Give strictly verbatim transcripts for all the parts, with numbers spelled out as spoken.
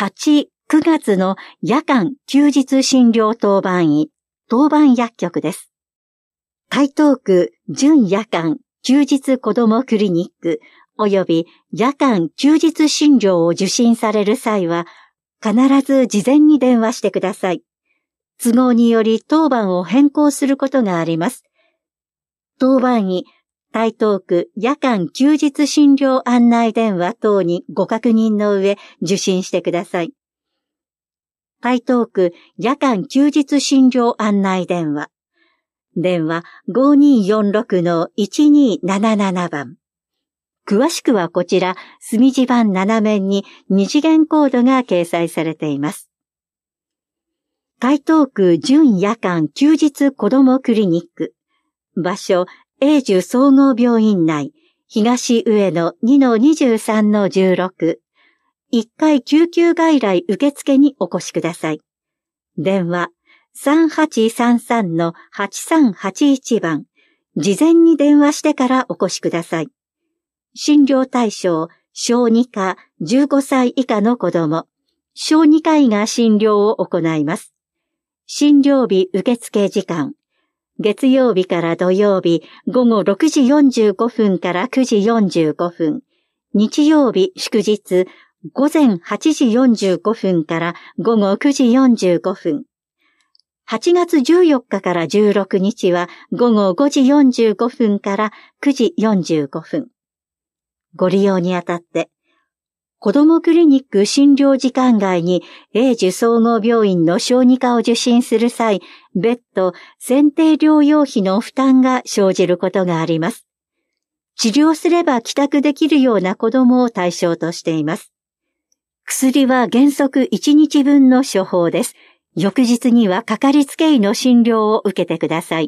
はち、くがつの夜間休日診療当番医、当番薬局です。台東区準夜間休日子どもクリニック及び夜間休日診療を受診される際は、必ず事前に電話してください。都合により当番を変更することがあります。当番医、台東区夜間休日診療案内電話等にご確認の上受診してください。台東区夜間休日診療案内電話。電話 ごにーよんろくのいちにーなななな 番。詳しくはこちら、隅地版斜面に二次元コードが掲載されています。台東区準夜間休日子どもクリニック。場所、永寿総合病院内、東上野 にのにじゅうさんのじゅうろく。いっかい救急外来受付にお越しください。電話、さんはちさんさんのはちさんはちいち 番。事前に電話してからお越しください。診療対象、小児科、じゅうごさい以下の子供、小児科医が診療を行います。診療日受付時間、月曜日から土曜日ごごろくじよんじゅうごふんからくじよんじゅうごふん、日曜日祝日ごぜんはちじよんじゅうごふんからごごくじよんじゅうごふん、はちがつじゅうよっかからじゅうろくにちはごごごじよんじゅうごふんからくじよんじゅうごふん。ご利用にあたって、子どもクリニック診療時間外に永寿総合病院の小児科を受診する際、別途選定療養費の負担が生じることがあります。治療すれば帰宅できるような子どもを対象としています。薬は原則いちにちぶんの処方です。翌日にはかかりつけ医の診療を受けてください。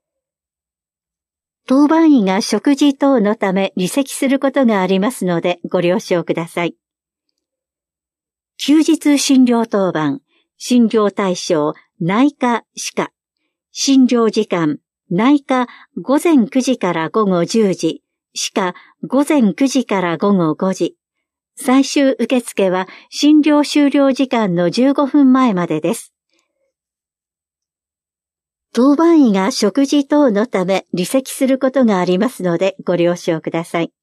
当番医が食事等のため離席することがありますのでご了承ください。休日診療当番、診療対象、内科、歯科。診療時間、内科ごぜんくじからごごじゅうじ、歯科ごぜんくじからごごごじ。最終受付は診療終了時間のじゅうごふんまえまでです。当番医が食事等のため離席することがありますのでご了承ください。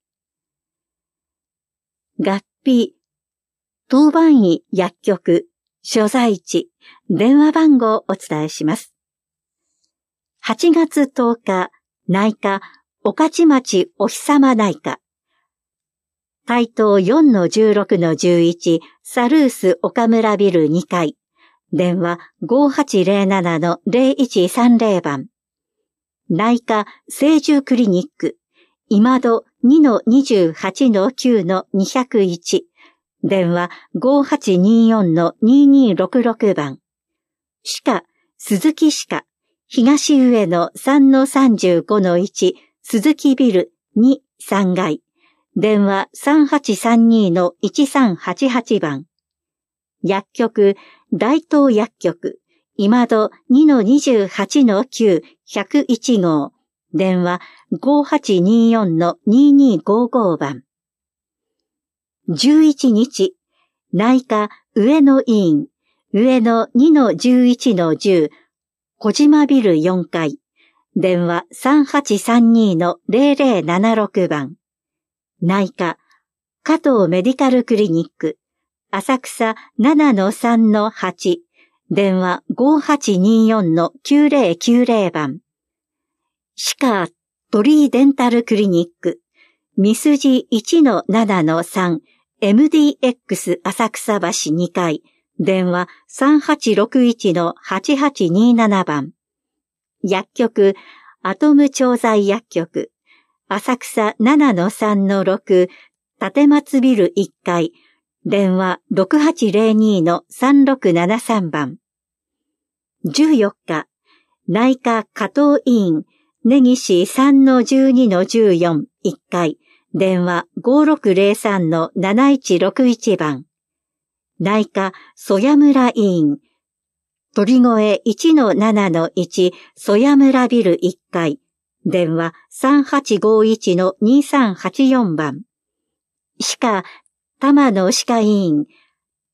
合併、当番医薬局、所在地、電話番号をお伝えします。はちがつとおか、内科、御徒町お日様内科。台東 よんのじゅうろくのじゅういち、サルース岡村ビルにかい。電話 ごはちぜろななのぜろいちさんぜろ 番。内科聖樹クリニック。今戸 にのにじゅうはちのきゅうのにひゃくいち。電話 ごはちによんのににろくろく 番。歯科鈴木歯科。東上野 さんのさんじゅうごのいち。鈴木ビルに、さんがい。電話 さんはちさんにのいちさんはちはち 番。薬局、大東薬局、今戸 にのにじゅうはちのきゅう、ひゃくいちごう。電話 ごはちによんのににごご 番。じゅういちにち、内科、上野医院、上野 にのじゅういちのじゅう、小島ビルよんかい。電話 さんはちさんにのぜろぜろななろく 番。内科、加藤メディカルクリニック、浅草 ななのさんのはち、電話 ごはちによんのきゅうぜろきゅうぜろ 番。歯科鳥居デンタルクリニック、みすじ いちのななのさん、エムディーエックス 浅草橋にかい、電話さんはちろくいちのはちはちになな 番。薬局、アトム調剤薬局、浅草 ななのさんのろく、立松ビルいっかい、電話ろくはちぜろにのさんろくななさん 番。じゅうよっか、内科加藤医院、根岸 さんのじゅうにのじゅうよん、いっかい、電話ごろくぜろさんのなないちろくいち 番。内科曽谷村医院、鳥越 いちのななのいち、曽谷村ビルいっかい、電話さんはちごいちのにさんはちよん 番。歯科玉野歯科医院、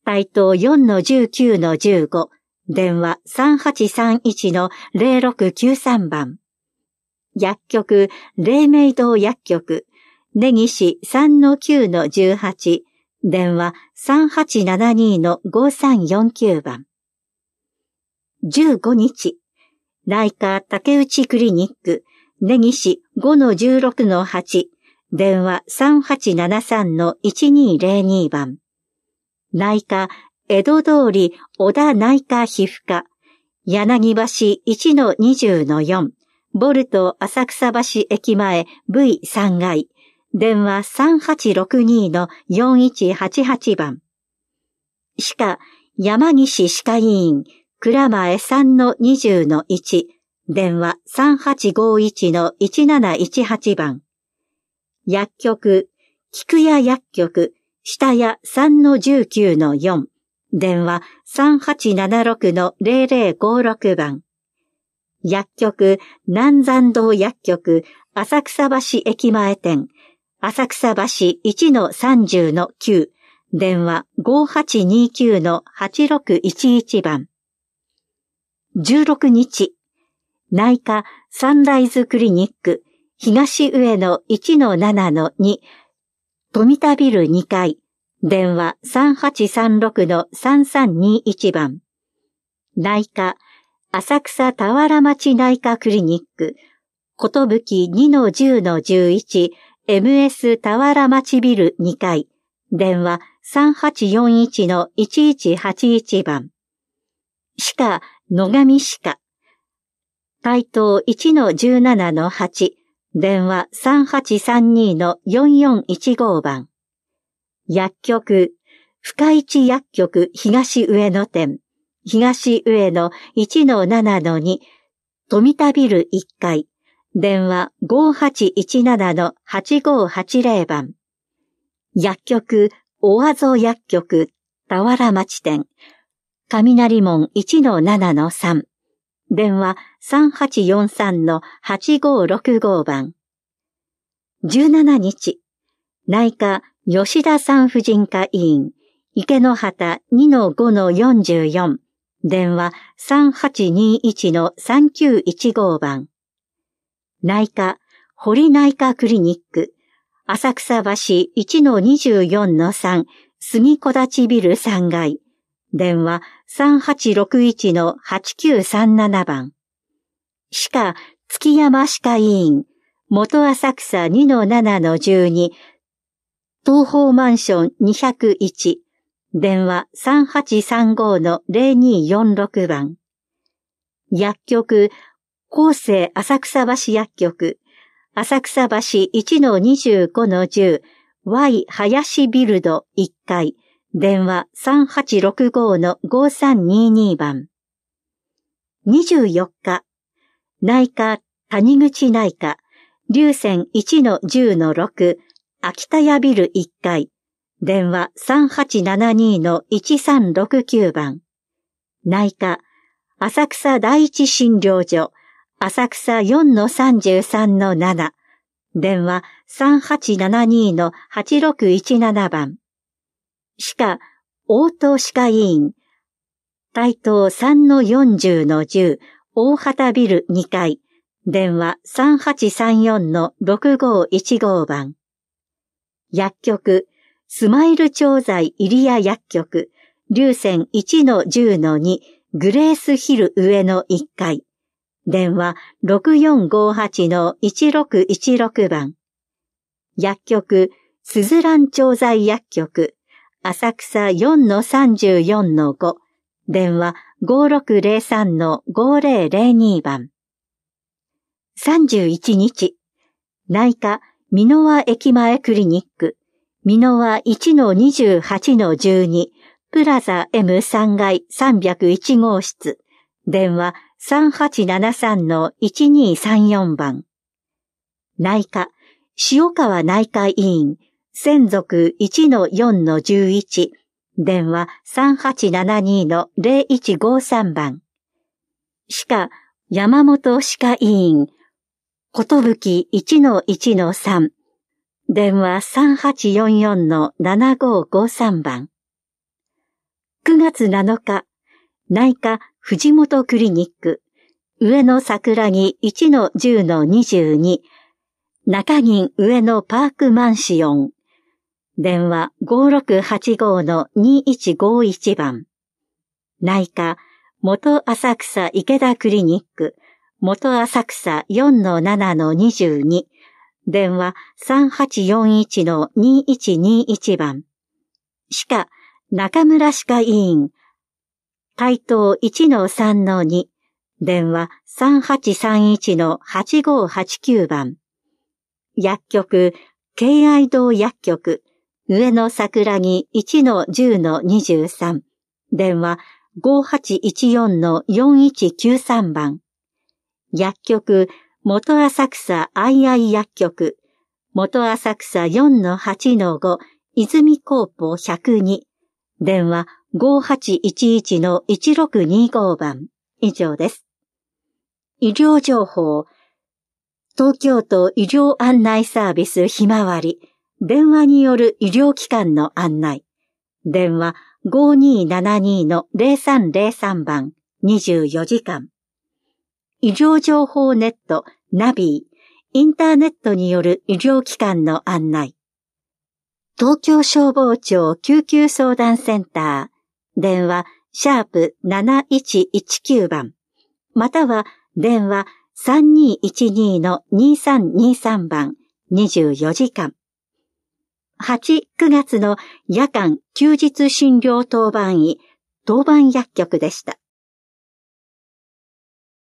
台東 よんのじゅうきゅうのじゅうご、電話 さんはちさんいちのゼロろくきゅうさん 番。薬局、黎明堂薬局、根岸 さんのきゅうのじゅうはち、電話 さんはちななにのごさんよんきゅう 番。じゅうごにち、内科竹内クリニック、根岸 ごのじゅうろくのはち、電話 さんはちななさんのいちにゼロに 番。内科、江戸通り小田内科皮膚科、柳橋 いちのにじゅうのよん、ボルト浅草橋駅前 ブイさん 階、電話 さんはちろくにのよんいちはちはち 番。歯科、山岸歯科医院、蔵前 さんのにじゅうのいち、電話 さんはちごいちのいちなないちはち 番。薬局、菊屋薬局、下屋 さんのじゅうきゅうのよん、電話 さんはちななろくのゼロゼロごろく 番。薬局、南山道薬局、浅草橋駅前店、浅草橋 いちのさんじゅうのきゅう、電話 ごはちにきゅうのはちろくいちいち 番。じゅうろくにち、内科サンライズクリニック、東上野 いちのななのに、富田ビルにかい、電話 さんはちさんろくのさんさんにいち 番。内科、浅草田原町内科クリニック、ことぶき にのじゅうのじゅういち、エムエス 田原町ビルにかい、電話 さんはちよんいちのいちいちはちいち 番。歯科、野上歯科、台東 いちのじゅうななのはち、電話 さんはちさんにのよんよんいちご 番。薬局、深市薬局東上野店、東上野 いちのななのに、富田ビルいっかい、電話 ごはちいちななのはちごはちゼロ 番。薬局、大和蔵薬局田原町店、雷門 いちのななのさん、電話 さんはちよんさんのはちごろくご 番。じゅうしちにち、内科吉田産婦人科医院、池之端 にのごのよんじゅうよん、電話 さんはちにいちのさんきゅういちご 番。内科、堀内科クリニック、浅草橋 いちのにじゅうよんのさん、杉小立ビルさんがい、電話 さんはちろくいちのはちきゅうさんなな 番。歯科、月山歯科医院、元浅草 にのななのじゅうに、東宝マンションにひゃくいち、電話 さんはちさんごのゼロによんろく 番。薬局、厚生浅草橋薬局、浅草橋 いちのにじゅうごのじゅう、Y 林ビルドいっかい、電話 さんはちろくごのごさんにに 番。にじゅうよっか、内科谷口内科、龍泉 いちのじゅうのろく、秋田屋ビルいっかい、電話 さんはちななにのいちさんろくきゅう 番。内科、浅草第一診療所、浅草 よんのさんじゅうさんのなな、電話 さんはちななにのはちろくいちなな 番。歯科、大東歯科医院、台東 さんのよんじゅうのじゅう、大畑ビルにかい、電話 さんはちさんよんのろくごいちご 番。薬局、スマイル調剤入谷薬局、龍泉 いちのじゅうのに、グレースヒル上のいっかい、電話 ろくよんごはちのいちろくいちろく 番。薬局、スズラン調剤薬局、浅草 よんのさんじゅうよんのご、電話 ごろくゼロさんのごゼロゼロに 番。さんじゅういちにち、内科、美濃和駅前クリニック、美濃和 いちのにじゅうはちのじゅうに、プラザ エムさん 階さんびゃくいち号室、電話 さんはちななさんのいちにさんよん 番。内科、塩川内科医院、専属 いちのよんのじゅういち、電話 さんはちななにのゼロいちごさん 番。歯科、山本歯科医院、ことぶき いちのいちのさん、電話 さんはちよんよんのななごごさん 番。 くがつなのか、内科藤本クリニック、上野桜木 いちのじゅうのにじゅうに、中銀上野パークマンシオン、電話 ごろくはちご のにいちごいち 番、内科元浅草池田クリニック、元浅草 よんのななのにじゅうに、電話 さんはちよんいち のにいちにいち 番、歯科中村歯科医院、台東 いちのさんのに、電話 さんはちさんいち のはちごはちきゅう 番、薬局敬愛堂薬局、上野桜木 いちのじゅうのにじゅうさん、電話 ごはちいちよん のよんいちきゅうさん 番、薬局元浅草愛愛薬局、元浅草 よんのはちのご、泉コーポひゃくに、電話 ごはちいちいち のいちろくにご 番、以上です。医療情報、東京都医療案内サービスひまわり、電話による医療機関の案内、電話 ごにーななに のぜろさんぜろさん 番、にじゅうよじかん。医療情報ネット、ナビー、インターネットによる医療機関の案内。東京消防庁救急相談センター、電話、シャープなないちいちきゅう 番、または電話 さんにいちに のにさんにさん 番、にじゅうよじかん。はち、くがつの夜間休日診療当番医、当番薬局でした。